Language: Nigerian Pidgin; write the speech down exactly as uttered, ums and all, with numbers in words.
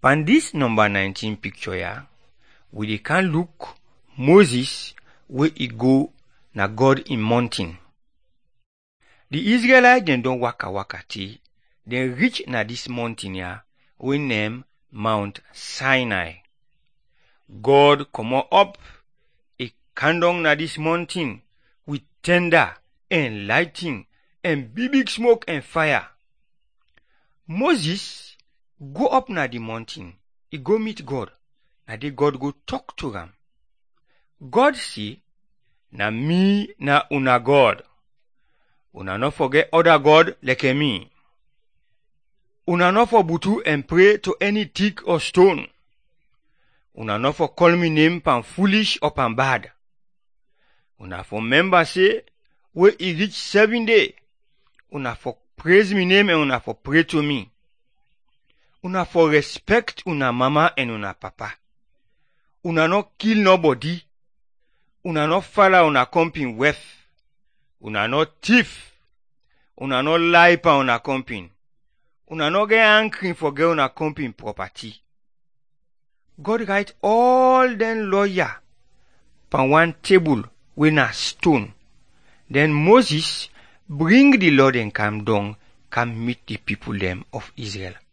Pan this number nineteen picture ya, we dey can look Moses where he go na God in mountain. The Israelites dem don waka waka till dem reach na this mountain ya, we name Mount Sinai. God comot up, he come down na this mountain with thunder and lightning and big big smoke and fire. Moses go up na the mountain, he go meet God. Na dey God go talk to am. God say, na me na una God. Una no forget other God like me. Una no for butu and pray to any stick or stone. Una no for call me name pan foolish or pan bad. Una for member say, where he reach seven day. Una for praise me name and una for pray to me. Una for respect una mama and una papa. Una no kill nobody. Una no follow una company wealth. Una no thief. Una no lie pa una company. Una no get angry for get una company property. God write all them lawyer pan one table with a stone. Then Moses bring the Lord and come down, come meet the people them of Israel.